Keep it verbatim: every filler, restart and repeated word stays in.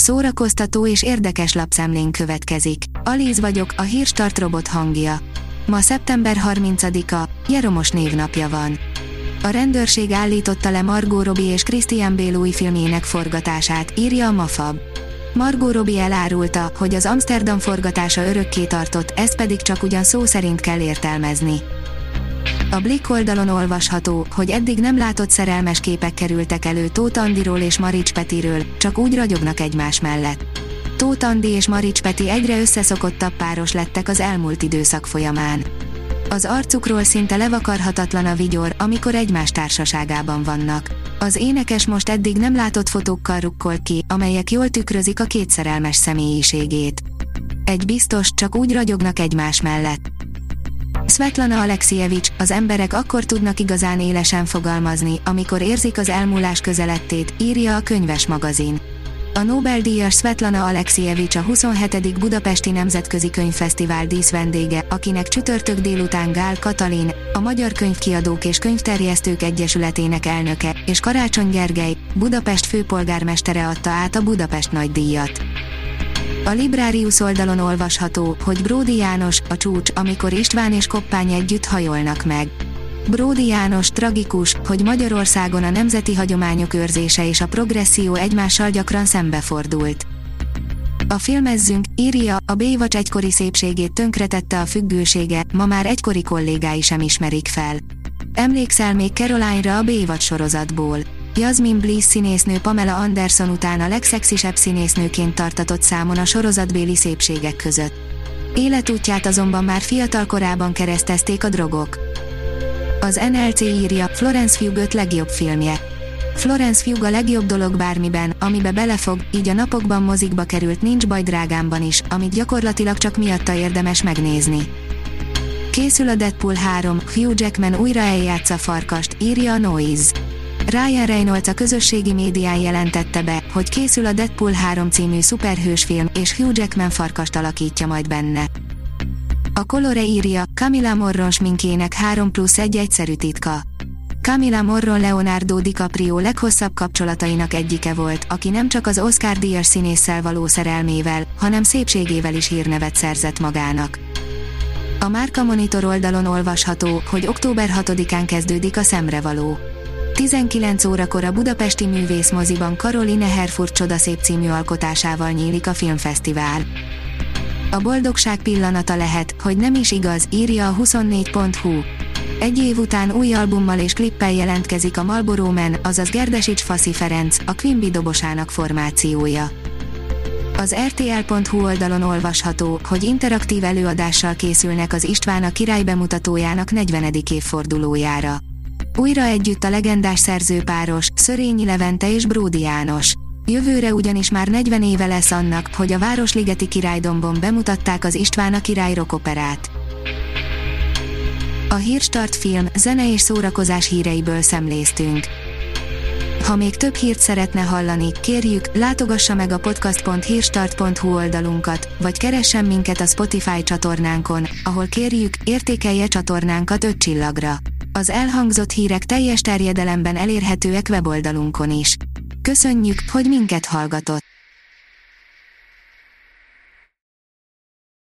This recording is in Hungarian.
szórakoztató és érdekes lapszemlén következik. Alíz vagyok, a Hírstart robot hangja. Ma szeptember harmincadika, Jeromos névnapja van. A rendőrség állította le Margot Robbie és Christian Bale új filmjének forgatását, írja a Mafab. Margot Robbie elárulta, hogy az Amsterdam forgatása örökké tartott, ezt pedig csak ugyan szó szerint kell értelmezni. A Blick oldalon olvasható, hogy eddig nem látott szerelmes képek kerültek elő Tóth Andiról és Marics Petiről, csak úgy ragyognak egymás mellett. Tóth Andi és Marics Peti egyre összeszokottabb páros lettek az elmúlt időszak folyamán. Az arcukról szinte levakarhatatlan a vigyor, amikor egymás társaságában vannak. Az énekes most eddig nem látott fotókkal rukkolt ki, amelyek jól tükrözik a két szerelmes személyiségét. Egy biztos, csak úgy ragyognak egymás mellett. Svetlana Alexijevics, az emberek akkor tudnak igazán élesen fogalmazni, amikor érzik az elmúlás közelettét, írja a Könyves magazin. A Nobel-díjas Svetlana Alexijevics a huszonhetedik Budapesti Nemzetközi Könyvfesztivál díszvendége, akinek csütörtök délután Gál Katalin, a Magyar Könyvkiadók és Könyvterjesztők Egyesületének elnöke, és Karácsony Gergely, Budapest főpolgármestere adta át a Budapest nagydíjat. A Librarius oldalon olvasható, hogy Bródi János, a csúcs, amikor István és Koppány együtt hajolnak meg. Bródi János tragikus, hogy Magyarországon a nemzeti hagyományok őrzése és a progresszió egymással gyakran szembefordult. A Filmezzünk, írja, a Baywatch egykori szépségét tönkretette a függősége, ma már egykori kollégái sem ismerik fel. Emlékszel még Caroline-ra a Baywatch sorozatból? Jasmine Bliss színésznő Pamela Anderson után a legszexisebb színésznőként tartatott számon a sorozatbéli szépségek között. Életútját azonban már fiatal korában keresztezték a drogok. Az en el cé írja, Florence Pugh öt legjobb filmje. Florence Pugh a legjobb dolog bármiben, amibe belefog, így a napokban mozikba került Nincs baj drágámban is, amit gyakorlatilag csak miatta érdemes megnézni. Készül a Deadpool három, Hugh Jackman újra eljátsza Farkast, írja a Noise. Ryan Reynolds a közösségi médián jelentette be, hogy készül a Deadpool három című szuperhősfilm, és Hugh Jackman Farkast alakítja majd benne. A Colore írja, Camila Morron sminkjének három plusz egy egyszerű titka. Camila Morron Leonardo DiCaprio leghosszabb kapcsolatainak egyike volt, aki nem csak az Oscar-díjas színésszel való szerelmével, hanem szépségével is hírnevet szerzett magának. A Márka Monitor oldalon olvasható, hogy október hatodikán kezdődik a Szemrevaló. tizenkilenc órakor a budapesti művészmoziban Caroline Herfurth Csodaszép című alkotásával nyílik a filmfesztivál. A boldogság pillanata lehet, hogy nem is igaz, írja a huszonnégy pont hu. Egy év után új albummal és klippel jelentkezik a Marlboro Man, azaz Gerdesics Faszi Ferenc, a Quimby dobosának formációja. Az er té el pont hu oldalon olvasható, hogy interaktív előadással készülnek az István a király bemutatójának negyvenedik évfordulójára. Újra együtt a legendás szerzőpáros, Szörényi Levente és Bródi János. Jövőre ugyanis már negyven éve lesz annak, hogy a Városligeti Királydombon bemutatták az István a király rockoperát. A Hírstart film, zene és szórakozás híreiből szemléztünk. Ha még több hírt szeretne hallani, kérjük, látogassa meg a podcast pont hírstart pont hu oldalunkat, vagy keressen minket a Spotify csatornánkon, ahol kérjük, értékelje csatornánkat öt csillagra. Az elhangzott hírek teljes terjedelemben elérhetőek weboldalunkon is. Köszönjük, hogy minket hallgatott!